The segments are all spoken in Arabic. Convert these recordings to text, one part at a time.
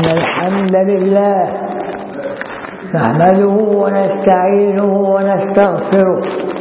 إن الحمد لله نحمده ونستعينه ونستغفره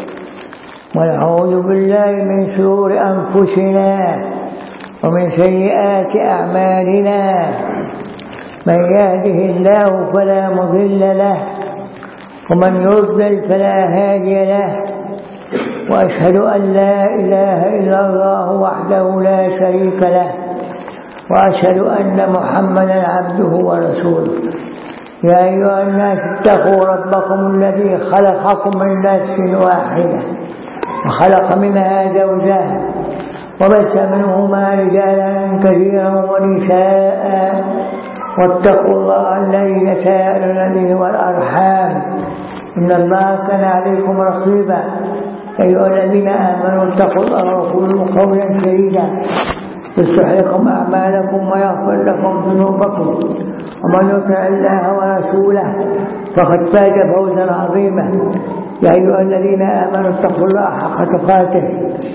ونعوذ بالله من شرور أنفسنا ومن سيئات أعمالنا. من يهده الله فلا مضل له ومن يضلل فلا هادي له. وأشهد أن لا إله إلا الله وحده لا شريك له وأشهد أن محمدا عبده ورسوله. يا أيها الناس اتقوا ربكم الذي خلقكم من نفس واحدة وخلق منها زوجها وبث منهما رجالا كثيرا ونساء واتقوا الله الذي تساءلون به والأرحام إن الله كان عليكم رقيبا. أيها الذين آمنوا اتقوا الله وقولوا قولا سديدا يصلح لكم أعمالكم ويغفر لكم ذنوبكم ومن يطع الله ورسوله فقد فاز فوزا عظيما. يا أيها الذين آمنوا اتقوا الله حق تقاته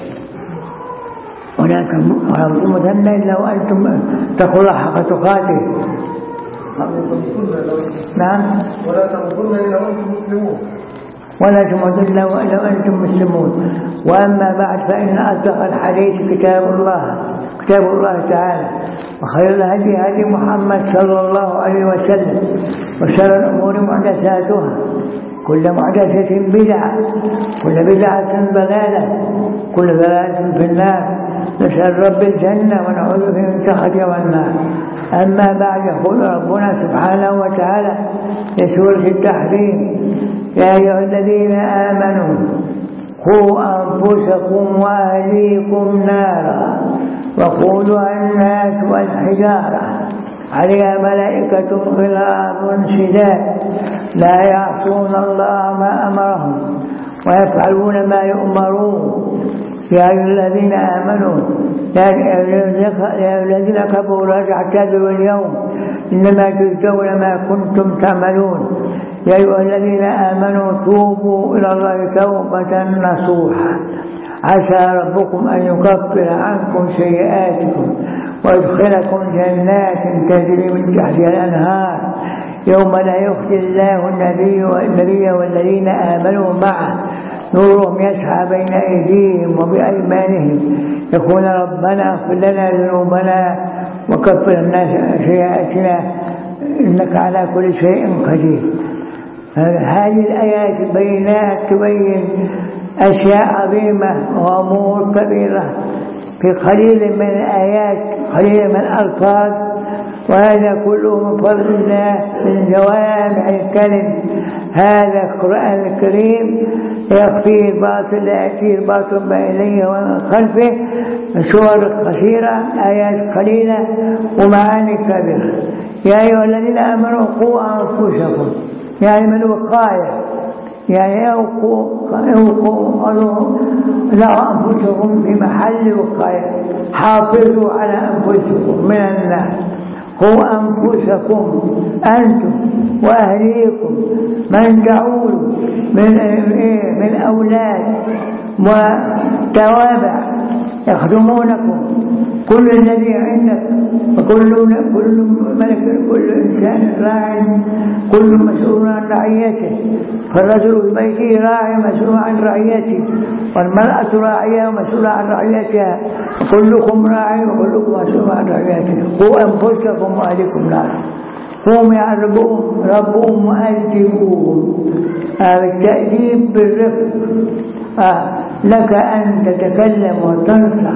ولا تموتن إلا وأنتم اتقوا الله حق تقاته. نعم ولا تموتن إلا وأنتم مسلمون إلا وأنتم مسلمون. وأما بعد فإن أصدق الحديث كتاب الله تعالى وخير الهدي هدي محمد صلى الله عليه وسلم وشر الأمور محدثاتها كل محدثة بدعة كل بدعة ضلالة كل ضلالة في النار. نسأل رب الجنة ونعوذ به من سخطه والنار. أما بعد يقول ربنا سبحانه وتعالى في سورة التحريم يا أيها الذين آمنوا قوا أنفسكم وأهليكم نارا وقودها الناس والحجارة عليها ملائكة غلاظ شداد لا يعصون الله ما أمرهم ويفعلون ما يؤمرون. يا أيها الذين آمنوا يا الذين كفروا لا تعتذروا اليوم إنما تجزون ما كنتم تعملون. يا أيها الذين آمنوا توبوا إلى الله توبة نصوحا عسى ربكم أن يكفر عنكم سيئاتكم ويدخلكم جنات تجري من تحتها الأنهار يوم لا يخزي الله النبي والذين آمنوا معه نورهم يسعى بين أيديهم وبأيمانهم يقول ربنا اغفر لنا ذنوبنا وكفر عنا سيئاتنا إنك على كل شيء قدير. هذه الآيات بينات تبين أشياء عظيمة وأمور كبيرة في قليل من الآيات قليل من الألفاظ. وهذا كله من فضل الله من جوامع الكلم. هذا القرآن الكريم يخفيه الباطل لا يأتيه الباطل ما إليه ومن خلفه سور قصيرة آيات قليلة ومعاني كبيرة. يا أيها الذين آمنوا قوا أنفسكم يعني من وقاية يعني اوقوا لا أنفسكم في محل وقاية. حافظوا على أنفسكم من النار. قوا أنفسكم أنتم وأهليكم من تعولوا من أولاد وتوابع يخدمونكم كل الذي عندك وكل كل إنسان راع كل مسؤول عن رعيته. فالرجل في بيته راع مسؤول عن رعيته والمرأة راعية ومسؤولة عن رعيتها كلكم راع وكلكم مسؤول عن رعيته. قوا أنفسكم وأهليكم نارا قوم يعربون ربهم وأدبوهم. هذا التأديب بالرفق. لك أن تتكلم وتنصح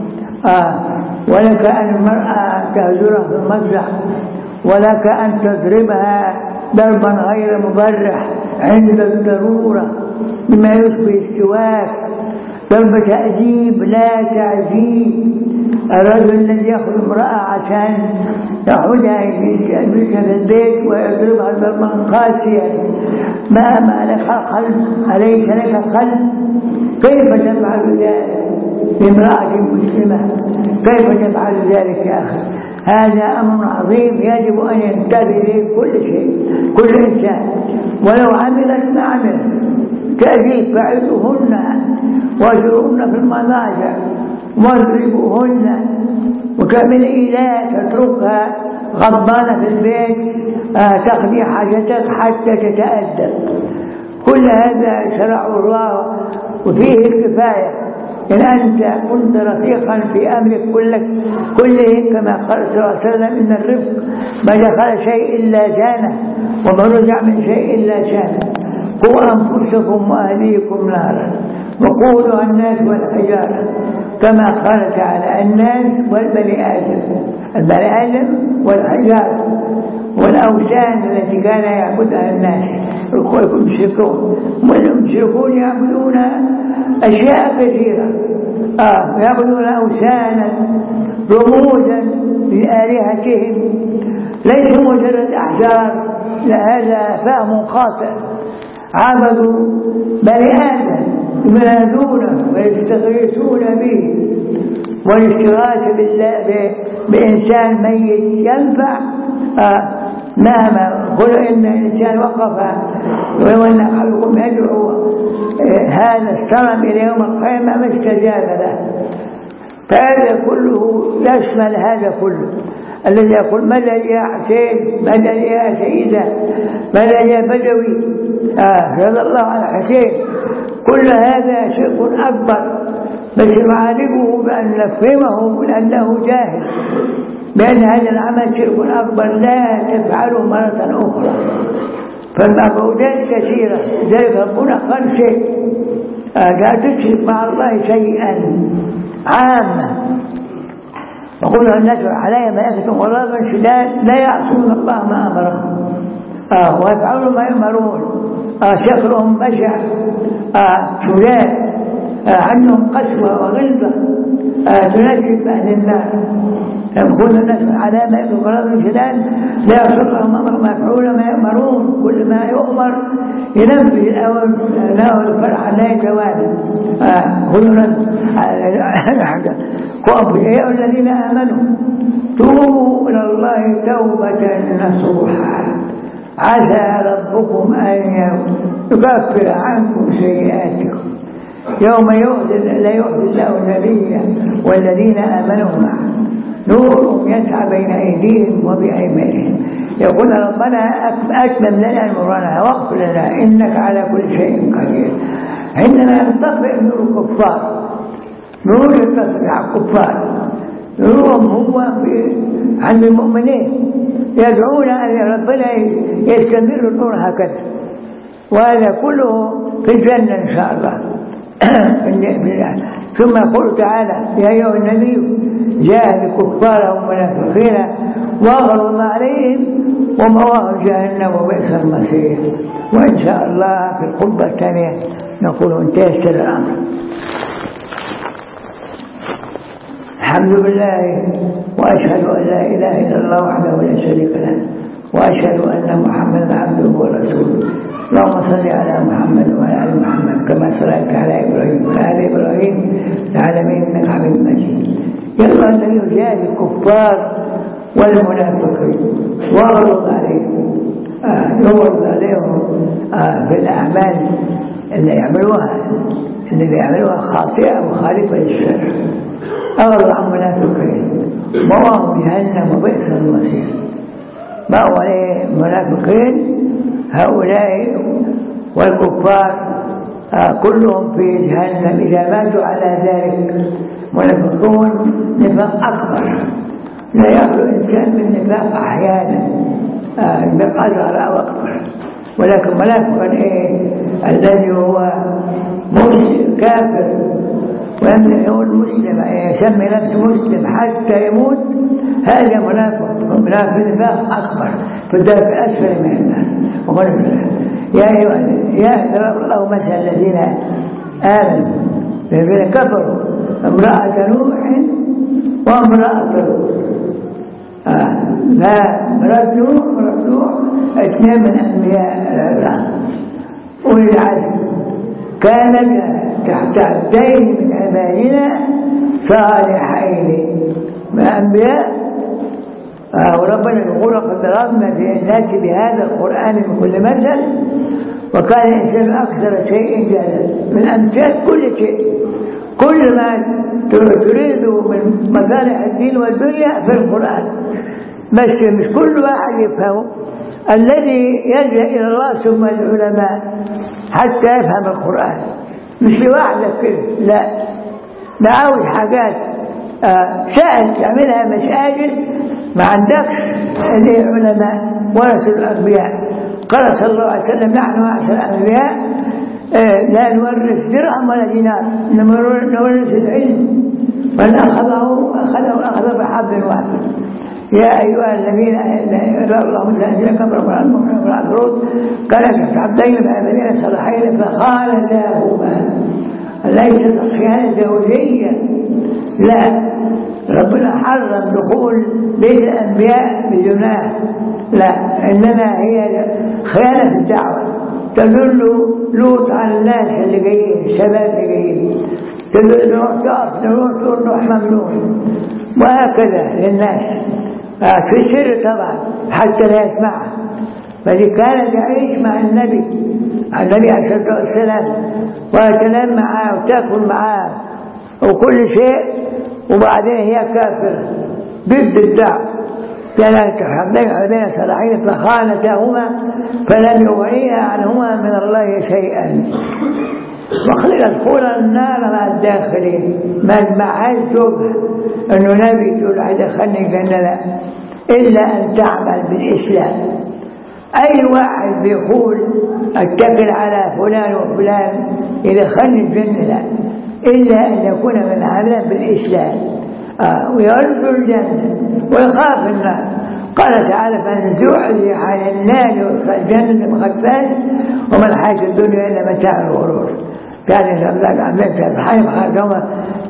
ولك أن المرأة تهجرها في المسرح ولك أن تضربها ضربا غير مبرح عند الضرورة بما يشبه السواك. ضرب تأديب لا تعذيب. الرجل الذي يأخذ امرأة عشان يحولها في البيت ويضربها ضربا قاسيا ما لك قلب أليس لك قلب؟ كيف تفعل ذلك لامرأة مسلمة؟ كيف تفعل ذلك يا أخي؟ هذا أمر عظيم يجب أن ينتبه له كل شيء كل إنسان ولو عملت ما عملت. تأذيب فعلهن واجرهن في المضاجع واضربوهن وكمل إله تتركها غضبانة في البيت تقضي حاجتك حتى تتأدب. كل هذا شرع الله وفيه الكفاية. إن أنت كنت رفيقا في أمرك كله كما قال صلى الله عليه وسلم إن الرفق ما دخل شيء إلا زانه وما نزع من شيء إلا شانه. قوا أنفسكم وأهليكم نارا وقودها الناس والحجارة كما قال تعالى الناس والبني آدم. البني آدم والحجارة والأوثان التي كان يعبدها الناس المشركون. والمشركون يعبدون أشياء كثيرة يعبدون أوثانا رموزا لآلهتهم ليسوا مجرد أحجار. هذا فهم خاطئ. عبدوا بني آدم ينادونه ويستغيثون به. والاستغاثة بإنسان ميت ينفع مهما قل إن الإنسان وقف وإن أحدكم يدعو هذا الصنم إلى يوم القيامة ما استجاب له. فهذا كله يشمل هذا كله. الذي يقول مدد يا حسين مدد يا سيدة مدد يا بدوي رضي الله عن حسين. كل هذا شرك أكبر. بس نعالجه بأن نفهمه لأنه جاهل بأن هذا العمل شرك أكبر لا تفعله مرة أخرى. فالمعبودات كثيرة. ذلك ربنا قال شيء لا تشرك مع الله شيئا عاما. وقلنا الناس علي ملائكة غلاظ شداد لا يعصون الله ما أمرهم ويفعلون ما يؤمرون. شكلهم بشع شداد عنهم قسوة وغلظة تناسب أهل النار. يقول الناس على ما يكون غلاظ شداد لا يعصون الله ما أمرهم ويفعلون ما يؤمرون. كل ما يؤمر ينفذ الأول الفرح لا يتوالى. يا الذين آمنوا توبوا إلى الله توبة نصوحا عسى ربكم أن يكفر عنكم سيئاتكم يوم لا يؤذي الله النبي والذين آمنوا معه نور يسعى بين أيديهم وبأيمانهم. يقول ربنا أتمم لنا نورنا واغفر لنا إنك على كل شيء قدير. عندما ينطفئ نور الكفار نور ينطفئ على الكفار نورهم هو عند المؤمنين يدعون أن ربنا يستمر النور هكذا. وهذا كله في الجنة إن شاء الله. ثم يقول تعالى يا أيها النبي جاهد الكفار والمنافقين واغلظ عليهم ومأواهم جهنم وبئس المصير. وإن شاء الله في الخطبة الثانية نقول انتهى الأمر. الحمد لله وأشهد أن لا إله إلا الله وحده لا شريك له وأشهد أن محمدا عبده ورسوله. اللهم صل على محمد وعلى آل محمد كما صليت على إبراهيم وعلى آل إبراهيم العالمين إنك حميد مجيد. يلا الذي يجاهد الكفار والمنافقين واغلظ عليهم يغلظ عليهم في الأعمال اللي يعملوها خاطئة مخالفة للشرع. أغلظ عن منافقين مأواهم جهنم وبئس المصير. مأوى عليه المنافقين هؤلاء والكفار كلهم في جهنم إذا ماتوا على ذلك. منافقون نفاق أكبر لا يخلو الإنسان من نفاق أحيانا نفاق أصغر أو أكبر. ولكن منافق الذي هو مسلم كافر ويقول مسلم يسمي نفسه مسلم حتى يموت هذا منافق نفاق أكبر في الدرك الأسفل من النار. وقال يا ضرب الله مثل الذين آمنوا الذين كفروا امرأة نوح وامرأة لوط. امرأة نوح اثنين من أنبياء الله أولي العزم كانت تحت عبدين من عبادنا صالحين من أنبياء. وربنا يقول قد ضربنا للناس بهذا القرآن من كل مثل وكان الإنسان أكثر شيء جهلا. من أمثال كل شيء كل ما تريده من مصالح الدين والدنيا في القرآن. بس مش كل واحد يفهمه. الذي يلجأ إلى الله ثم العلماء حتى يفهم القرآن، مش لوحدك كده، لا، ده عاوز حاجات سهل تعملها مساجد ما عندكش اللي علماء ورثة الأنبياء. قال صلى الله عليه وسلم: نحن معشر الأنبياء لا نورث درهم ولا دينار، إنما نورث العلم، من أخذه أخذ بحبل واحد. يا أيها الذين آمنوا الله أنزلكم بربنا والعفروت كانت عبدين بأبدين صالحين فخانتاهما. ليست خيانة زوجية، لا، ربنا حرم دخول بيت الأنبياء بجناح، لا، إنما هي خيانة الدعوة. تدل لوط على الناس اللي جايين، الشباب اللي جايين، تدل نروح تقف، نروح ممنوع، وهكذا للناس في السر طبعا حتى لا يسمعها. فدي كانت يعيش مع النبي عليه الصلاة والسلام ويتنام معاه وتأكل معاه وكل شيء، وبعدين هي كافرة ضد الدعوة. كانت عبدين صالحين فخانتاهما فلم يغنيا عنهما من الله شيئا وادخلا النار مع الداخلين. ما معهاش زوجها انه نبي تقول هيدخلني الجنة، لا، الا ان تعمل بالاسلام. اي واحد بيقول اتكل على فلان وفلان يدخلني الجنة، لا، الا ان يكون من عمل بالاسلام ويرجو الجنة ويخاف النار. قال تعالى: فمن زحزح عن النار وادخل الجنة فقد فاز وما الحياة الدنيا الا متاع الغرور. يعني عملت الحين خرجوا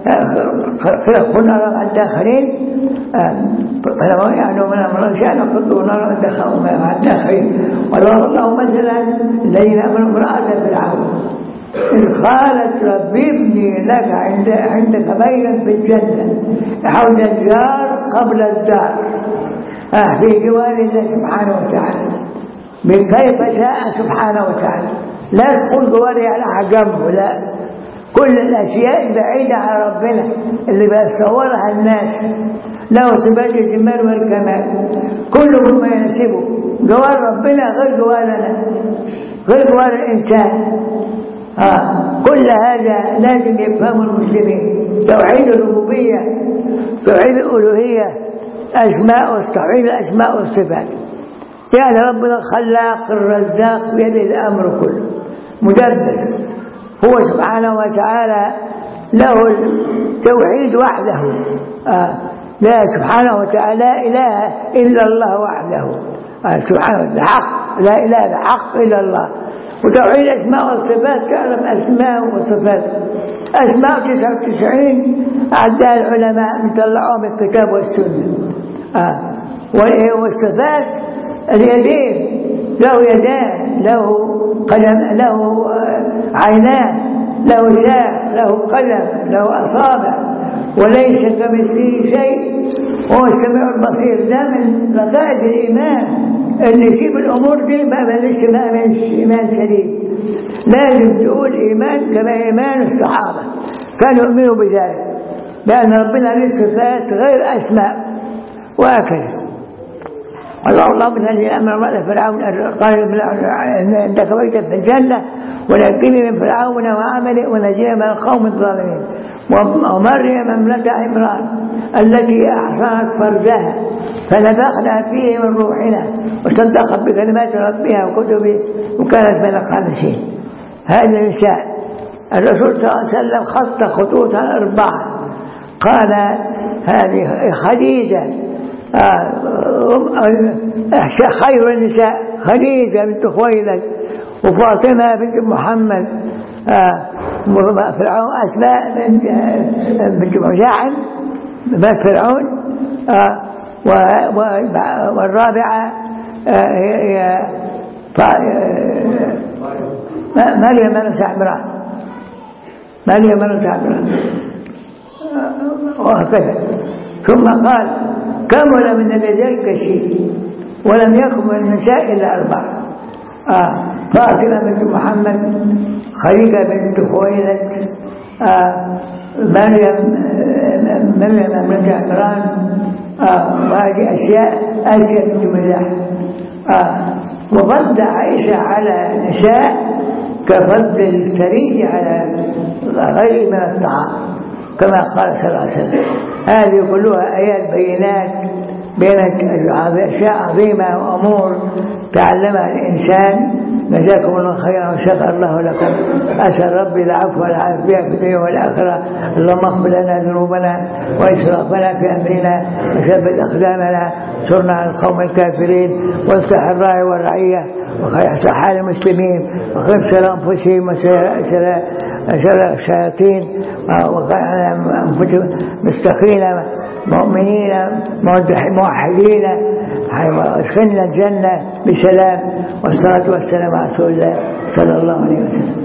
كنا مع الداخلين، فلو يعني من أمر شأن قدوا نار مع الداخلين. وضرب الله مثلا الذين آمنوا امرأة فرعون إذ قالت: رب ابني لك عندك بيتا في الجنة حول الجار قبل الدار، في جوار الله سبحانه وتعالى كيف شاء سبحانه وتعالى. لا تقول جواري على جنبه، لا، كل الأشياء بعيدة عن ربنا اللي بيصورها الناس له صفات الجمال والكمال كله ما يناسبه. جوار ربنا غير جوارنا، غير جوار الإنسان. كل هذا لازم يفهمه المسلمين. توحيد الربوبية، توحيد الألوهية، توحيد الأسماء والصفات. يعني ربنا الخلاق الرزاق بيده الأمر كله، مدبر، هو سبحانه وتعالى له التوحيد وحده. لا، سبحانه وتعالى لا إله إلا الله وحده سبحانه الحق، لا إله بحق إلا الله. وتوحيد الأسماء والصفات، تعرف أسماء وصفات. أسماء 99 عدها العلماء مطلعوهم الكتاب والسنة. والصفات اليدين، له يدان، له قدم، له عينان، له يدان، له قدم، له أصابع، وليس كمثله شيء وهو السميع البصير. ده من ركائز الإيمان. اللي يسيب الأمور دي ما آمنش إيمان سليم. لازم تقول إيمان كما إيمان الصحابة كانوا يؤمنوا بذلك، لأن ربنا له صفات غير أسماء وهكذا. الله من الذي أمر امرأة فرعون قال: عندك بيتا في الجنة ونجني من فرعون وعمله ونجينا من القوم الظالمين. ومريم ابنة عمران التي أحصنت فرجها فنفخنا فيه من روحنا وصدقت بكلمات ربها وكتبه وكانت من القانتين. هذا النساء الرسول صلى الله عليه وسلم خط خطوطا 4. قال: هذه خديجة خير النساء، خديجة بنت خويلد، وفاطمة بنت محمد، فرعون أسماء بنت مزاحم بنت فرعون، والرابعة هي مريم بنت عمران، مريم بنت عمران، وهكذا. ثم قال: كمل من الرجال كثير ولم يكن من النساء إلا 4. فاطمة بنت محمد، خديجة بنت خويلد، مريم بنت عمران، وهذه أشياء أشياء من المزاح. وفضل عائشة على النساء كفضل الثري على غيره من الطعام كما قال صلى الله عليه وسلم. هذه كلها آيات بينت أشياء عظيمة وأمور تعلمها الإنسان. جزاكم الله خيرا وشكر الله لكم. أسأل ربي العفو والعافية في الدنيا والآخرة. اللهم اغفر لنا ذنوبنا وإسرافنا في أمرنا وثبت أقدامنا انصرنا على القوم الكافرين واصلح الراعي والرعية وخير حال المسلمين وخير شر أنفسهم وشر الشياطين وخير أنفسهم مستقيم مؤمنين موحدين وادخلنا الجنة بسلام. والصلاة والسلام على رسول الله صلى الله عليه وسلم.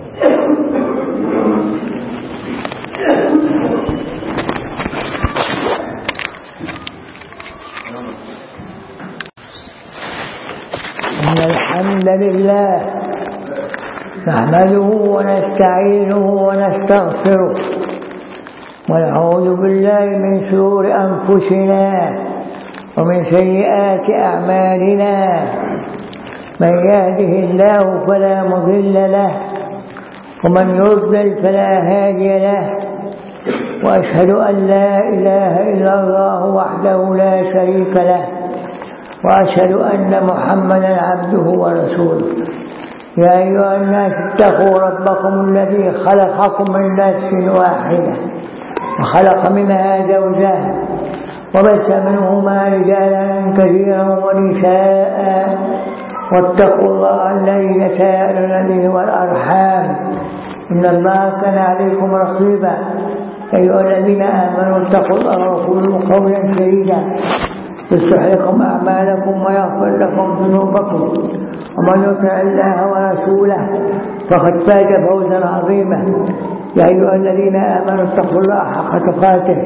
إن الحمد لله نحمده ونستعينه ونستغفره ونعوذ بالله من شرور أنفسنا ومن سيئات أعمالنا. من يهده الله فلا مضل له ومن يضلل فلا هادي له. وأشهد أن لا إله إلا الله وحده لا شريك له وأشهد أن محمدا عبده ورسوله. يا أيها الناس اتقوا ربكم الذي خلقكم من نفس واحدة وخلق منها زوجها وبث منهما رجالا كثيرا ونساء واتقوا الله الذي تساءلون به والأرحام إن الله كان عليكم رقيبا. أيها الذين آمنوا اتقوا الله وقولوا قولا سديدا يصلح لكم أعمالكم ويغفر لكم ذنوبكم ومن يطع الله ورسوله فقد فاز فوزا عظيما. يا أيها الذين آمنوا اتقوا الله حق تقاته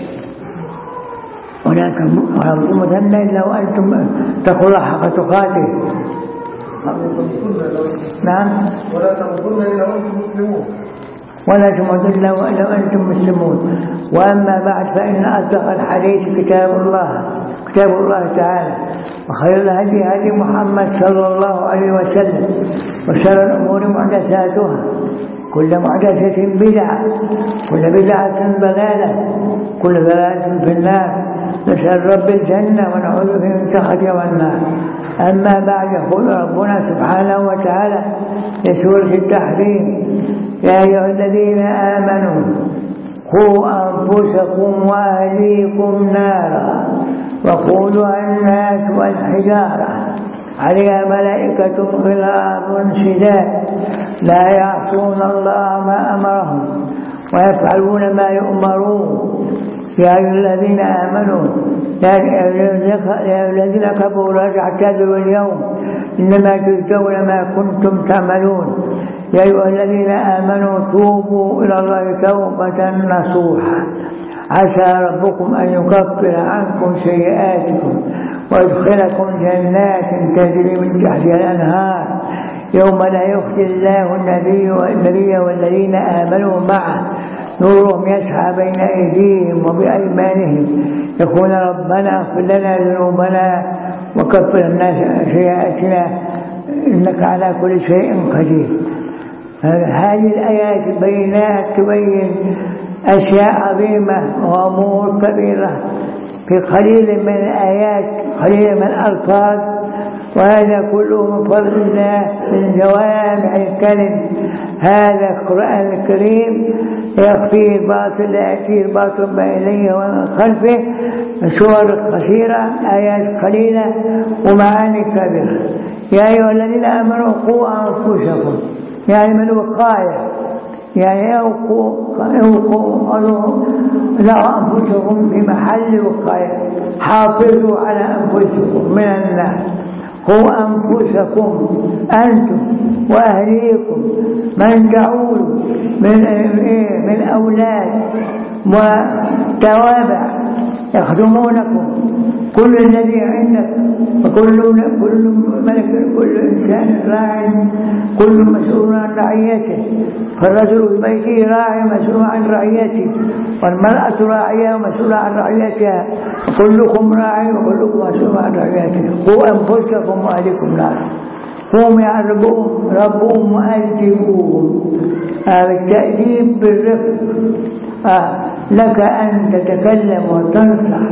ولا تموتن إلا وأنتم اتقوا الله حق تقاته. نعم ولا تموتن إلا وأنتم مسلمون. ولا تموتن إلا وأنتم مسلمون. وأما بعد فإن أصدق الحديث كتاب الله تعالى وخير الهدي هدي محمد صلى الله عليه وسلم وشر الأمور محدثاتها كل محدثة بدعة كل بدعة ضلالة كل ضلالة في النار. نسأل رب الجنة ونعوذ به من سخطه والنار. أما بعد يقول ربنا سبحانه وتعالى في سورة التحريم يا أيها الذين آمنوا قوا أنفسكم وأهليكم نارا وقودها الناس والحجارة عليها ملائكة غلاظ شداد لا يعصون الله ما أمرهم ويفعلون ما يؤمرون. يا أيها الذين آمنوا يا الذين كفروا لا تعتذروا اليوم إنما تجزون ما كنتم تعملون. يا أيها الذين آمنوا توبوا إلى الله توبة نصوحا عسى ربكم أن يكفر عنكم سيئاتكم ويدخلكم جنات تجري من تحتها الأنهار يوم لا يخزي الله النبي والذين آمنوا معه نورهم يسعى بين أيديهم وبأيمانهم يقول ربنا اغفر لنا ذنوبنا وكفر عنا سيئاتنا إنك على كل شيء قدير. هذه الآيات بينات تبين أشياء عظيمة وأمور كبيرة في قليل من الآيات قليل من الألفاظ. وهذا كله من فضل الله من جوامع الكلم. هذا القرآن الكريم يخفيه الباطل لا يأتيه الباطل من إليه ومن خلفه سور قصيرة آيات قليلة ومعاني كبيرة. يا أيها الذين آمنوا قوا أنفسكم يعني من وقاية يعني اوقوا لا أنفسكم في محل وقاية حافظوا على أنفسكم من الناس. قوا أنفسكم أنتم وأهليكم من تعولوا من أولاد وتوابع يخدمونكم كل الذي عندك وكل ملك كل إنسان راع كل مسؤول عن رعيته، فالرجل في بيته راع مسؤول عن رعيته، والمرأة راعية ومسؤولة عن رعيتها، كلكم راع وكلكم مسؤول عن رعيته. قوا أنفسكم وأهلكم نارا قوم يا ربهم وأدبوهم. التأديب بالرفق. لك أن تتكلم وتنصح،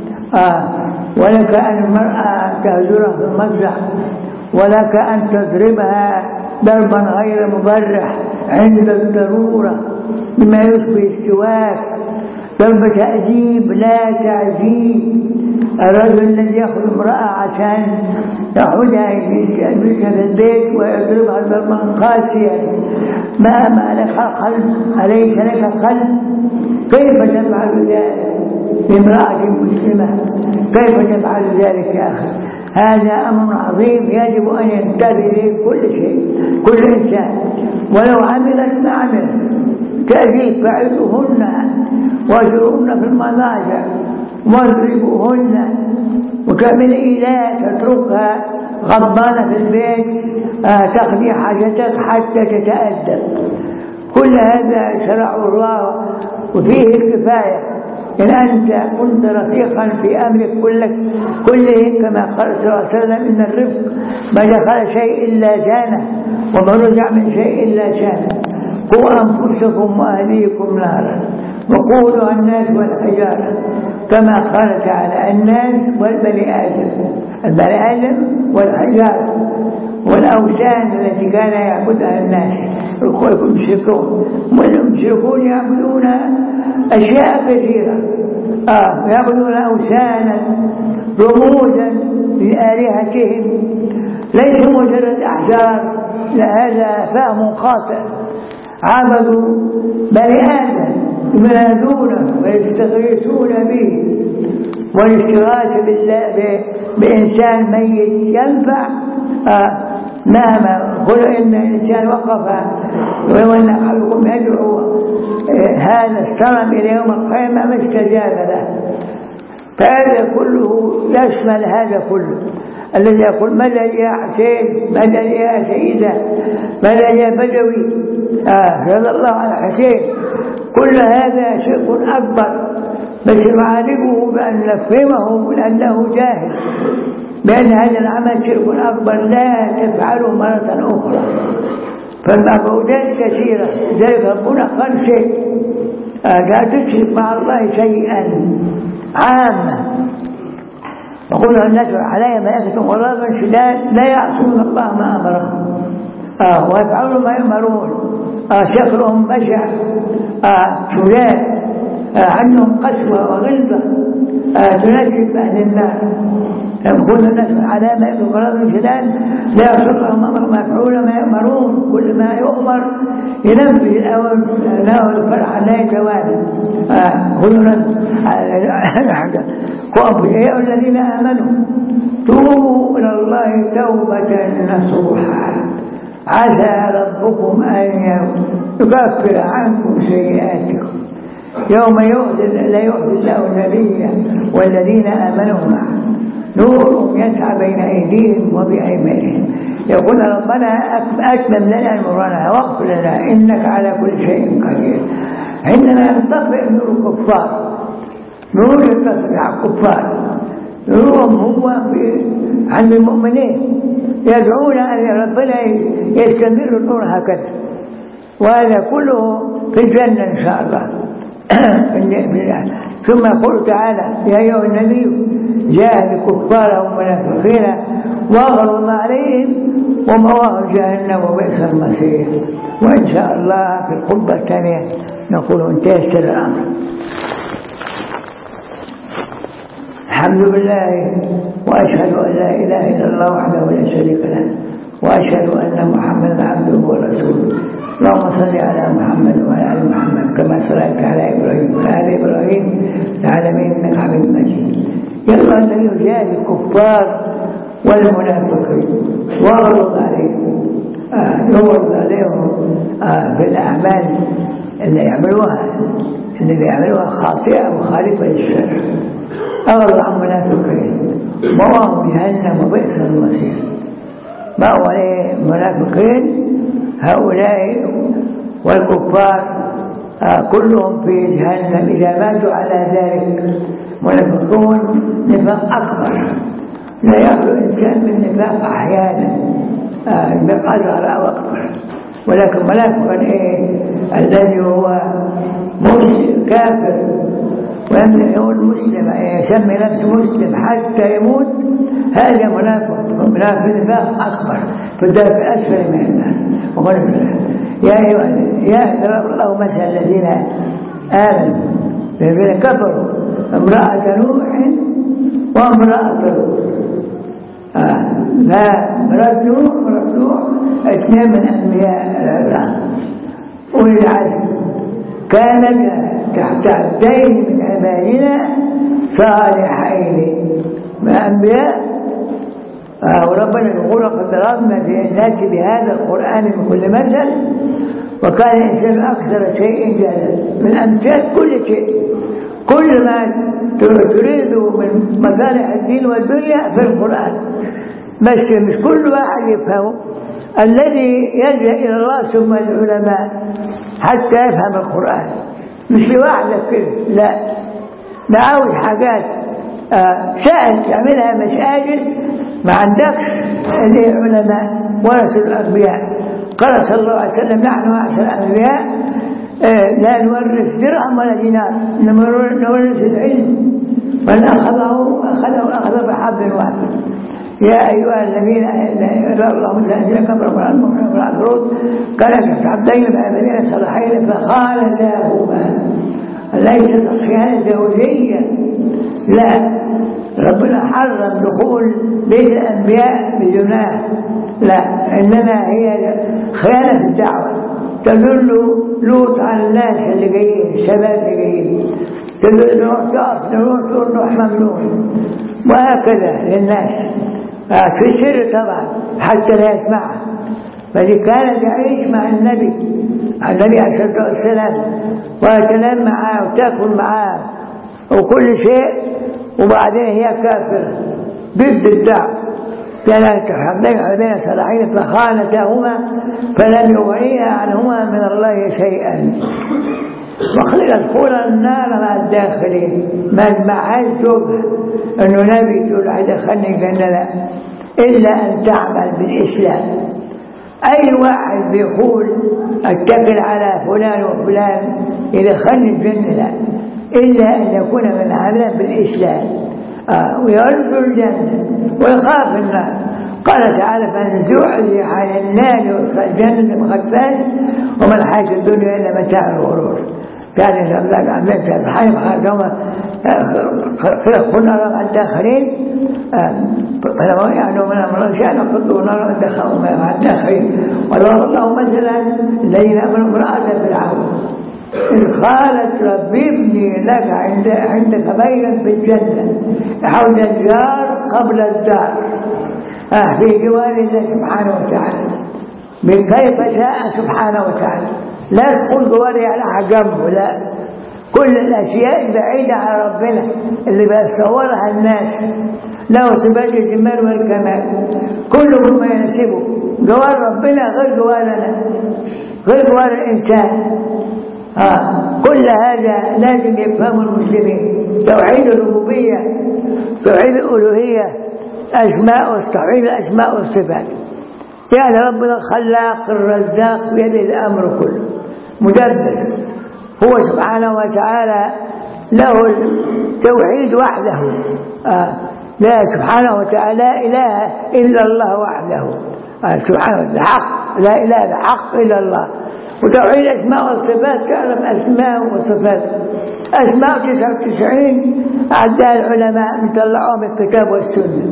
ولك أن المرأة تهجرها في المسرح، ولك أن تضربها ضربا غير مبرح عند الضرورة بما يشبه السواك، ضرب تأديب لا تعذيب. الرجل الذي يأخذ امرأة عشان يأخذها يجلسها في البيت ويضربها ضربا قاسيا، ما لك قلب؟ أليس لك قلب؟ كيف تفعل ذلك لامرأة مسلمة؟ كيف تفعل ذلك يا أخي؟ هذا أمر عظيم يجب أن ينتبه له كل شيء، كل إنسان، ولو عملت ما عملت. تأتي فعلهن واجرهن في المضاجع واضربوهن، وكمل لا تتركها غضبانة في البيت تقضي حاجتك حتى تتأدب. كل هذا شرع الله وفيه الكفاية. إن أنت كنت رفيقا في أمرك كله كما قال صلى الله عليه وسلم إن الرفق ما دخل شيء إلا زانه وما رجع من شيء إلا شانه. قوا أنفسكم وأهليكم نارا وقودها الناس والحجارة، كما قال تعالى الناس والبني آدم، البني آدم والحجارة والأوثان التي كان يعبدها الناس المشركون. والمشركون يعبدون أشياء كثيرة، يعبدون أوثانا رموزا لآلهتهم، ليسوا مجرد أحجار، هذا فهم خاطئ. عبدوا بني آدم ينادونه ويستغيثون به، والاستغاثة بإنسان ميت ينفع مهما قل إن الإنسان وقف وإن أحدكم يدعو هذا الصنم إلى يوم القيامة ما استجاب له. فهذا كله يشمل هذا كله. الذي يقول مدد يا حسين، مدد يا سيدة، مدد يا بدوي، رضي الله عن حسين، كل هذا شرك أكبر، بس نعالجه بأن نفهمه لأنه جاهل بأن هذا العمل شرك أكبر لا تفعله مرة أخرى. فالمعبودات كثيرة، ذلك ربنا قال شيء لا تشرك مع الله شيئا عاما، وقلنا الناس عليها ملائكة غلاظ شداد لا يعصون الله ما أمرهم ويفعلون ما يؤمرون، شكلهم بشع شداد، عنهم قسوة وغلظة تناسب أهل النار. يقول الناس على ملائكة غلاظ شداد لا يعصون الله ما أمرهم ويفعلون ما يؤمرون، كل ما يؤمر ينفذ الأول الفرح لا يتوالى. يا الذين آمنوا توبوا إلى الله توبة نصوحا عسى ربكم أن يكفر عنكم سيئاتكم يوم لا يؤذي الله النبي والذين آمنوا معه نور يسعى بين أيديهم وبأيمانهم. يقول ربنا أتمم لنا نورنا واغفر لنا إنك على كل شيء قدير. عندما ينطفئ نور الكفار، نور ينطفئ على الكفار، نورهم هو عند المؤمنين يدعون أن ربنا يستمر النور هكذا، وهذا كله في الجنة إن شاء الله. ثم يقول تعالى يا أيها النبي جاهد الكفار والمنافقين واغلظ عليهم ومأواهم جهنم وبئس المصير. وإن شاء الله في الخطبة الثانية نقول انتهى الأمر. الحمد لله وأشهد أن لا إله إلا الله وحده لا شريك له وأشهد أن محمدا عبده ورسوله. اللهم صل على محمد وعلى آل محمد كما صليت على إبراهيم وعلى آل إبراهيم في العالمين إنك حميد مجيد. يلا الذي يجاهد الكفار والمنافقين واغلظ عليهم، يغلظ عليهم في الأعمال اللي يعملوها خاطئة وخالفة للشرع. أغلى عن منافقين مأواهم جهنم وبئس المصير. مأوى المنافقين هؤلاء والكفار كلهم في جهنم إذا ماتوا على ذلك. منافقون نفاق أكبر، لا يخلو إنسان من نفاق أحيانا بقدر أو أكبر، ولكن منافق الذي هو مسلم كافر ويقول مسلم يسمي نفسه مسلم حتى يموت، هذا منافق نفاق أكبر في الدرك الأسفل من النار. وقال يا ضرب الله مثل الذين آمنوا الذين كفروا امرأة نوح وامرأة لوط. امرأة نوح اثنين من أنبياء الله أولي العزم كانت تحت عبدين من عبادنا صالحين من أنبياء. وربنا يقول قد ضربنا للناس بهذا القرآن من كل مثل وكان الإنسان أكثر شيء جدلا. من أمثال كل شيء، كل ما تريده من مصالح الدين والدنيا في القرآن، بس مش كل واحد يفهمه. الذي يلجأ إلى الله ثم العلماء حتى يفهم القرآن، مش لوحدك كده، لا، ده عاوز حاجات سهل تعملها مساجد ما عندكش العلماء ورثة الأنبياء. قال صلى الله عليه وسلم نحن معشر الأنبياء لا نورث درهم ولا دينار، إنما نورث العلم، من أخذه أخذ بحبل واحد. يا أيها الذين الله مثل الذين كفروا والعفروت كانت عبدين من عبادنا صالحين فخانتاهما. ليست خيانة زوجية، لا، ربنا حرم دخول بيت الأنبياء بجناح، لا، إنما هي خيانة الدعوة. تدل لوط على الناس اللي جايين، الشباب اللي جايين، تدل نروح تقف نروح ممنوع، وهكذا للناس في سر طبعا حتى لا يسمعها. فدي كانت تعيش مع النبي عليه الصلاة والسلام وتنام معاه وتأكل معاه وكل شيء، وبعدين هي كافرة ضد الدعوة. كانت عبدين صالحين فخانتاهما فلم يغنيا عنهما من الله شيئا وادخلا النار مع الداخلين. ما معهاش شبهة انه نبي تقول هيدخلني الجنة، لا، الا ان تعمل بالاسلام. اي واحد بيقول اتكل على فلان وفلان يدخلني الجنة، لا، الا ان يكون من عمل بالاسلام ويرجو الجنة ويخاف النار. قال تعالى فمن زحزح عن النار ويدخل الجنة فقد فاز وما الحياة الدنيا الا متاع الغرور. كان الأملاك عملت الحين خرجوا خلقنا مع الداخلين فلما يعنوا من أمر شأن قدوا نار الدخلوا مع الداخلين. وضرب الله مثلا الذين أمنوا امرأة فرعون إذ قالت رب ابني لك عندك بيتا في الجنة حول الجار قبل الدار في جوار الله سبحانه وتعالى من كيف شاء سبحانه وتعالى. لا تقول جواري على جنبه، لا، كل الأشياء بعيدة عن ربنا اللي بيصورها الناس له صفات الجمال والكمال كله ما يناسبه. جوار ربنا غير جوارنا، غير جوار الإنسان. كل هذا لازم يفهمه المسلمين. توحيد الربوبية، توحيد الألوهية، توحيد الأسماء والصفات. يعني ربنا الخلاق الرزاق بيده الأمر كله، مدبر، هو سبحانه وتعالى له التوحيد وحده. لا سبحانه وتعالى لا إله إلا الله وحده سبحانه الحق، لا إله بحق إلا الله. وتوحيد الأسماء والصفات تعلم أسماء وصفات. أسماء 99 أعداء العلماء مطلعوها من الكتاب والسنة.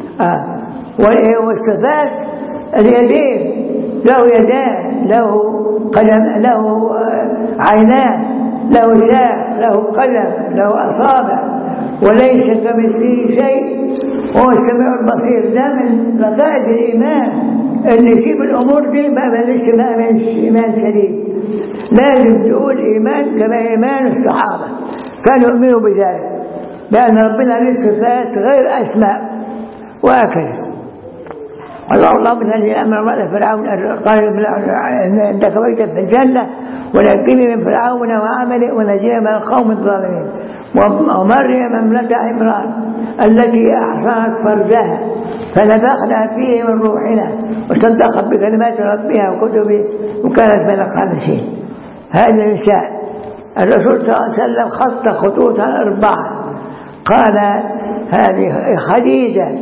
والصفات اليدين، له يدان، له قدم، له عينان، له لسان، له قدم، له أصابع، وليس كمثله شيء وهو السميع البصير. ده من ركائز الإيمان اللي يجيب الأمور دي ما لسه ما منش إيمان سليم. لازم تقول إيمان كما إيمان الصحابة كانوا يؤمنوا بذلك. لأن ربنا له صفات غير أسماء. وهكذا الله مثلا أمر الله فرعون قال عندك بيتا في الجنة ونجني من فرعون وعمله ونجني من القوم الظالمين. ومريم ابنة عمران التي أحصنت فرجها فنفخنا فيه من روحنا وصدقت بكلمات ربها وكتبه وكانت من القانتين. هذا النساء الرسول صلى الله عليه وسلم خط خطوطا 4 قال هذه خديجة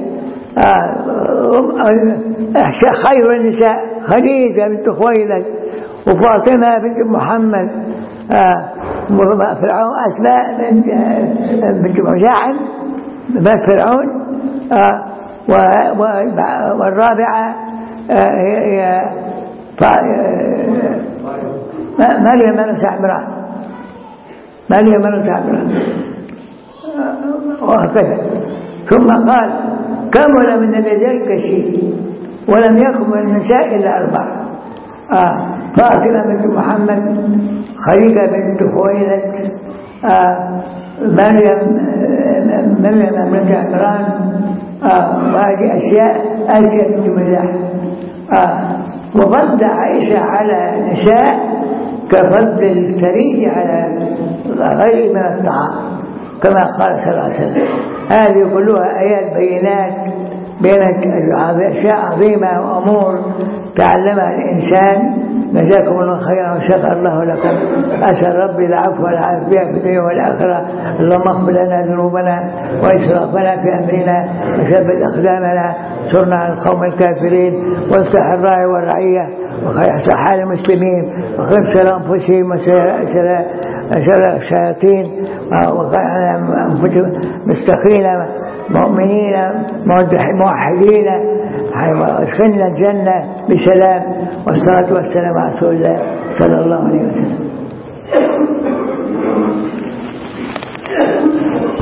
خير النساء خديجة بنت خويلد وفاطمة بنت محمد فرعون أسماء بنت مزاحم بنت فرعون والرابعة هي مريم بنت عمران وهكذا. ثم قال كمل من الرجال كثير ولم يكن من النساء إلا 4 فاطمة بنت محمد خديجة بنت خويلد مريم بنت عمران وهذه أشياء آسيا بنت مزاحم. وفضل عائشة على النساء كفضل الثري على غير من الطعام كما قال صلى الله عليه وسلم. هذه كلها آيات بينات بينت أشياء عظيمة وأمور تعلمها الإنسان. جزاكم الله خيرا وشكر الله لكم. أسأل ربي العفو والعافية في الدنيا والآخرة. اللهم اغفر لنا ذنوبنا وإسرافنا في أمرنا وثبت أقدامنا انصرنا على القوم الكافرين واصلح الراعي والرعية وخير حال المسلمين وخير شر أنفسهم وشر الشياطين وخير مستقيم مؤمنين موحدين وادخلنا الجنة بسلام والصلاة والسلام على رسول الله صلى الله عليه وسلم.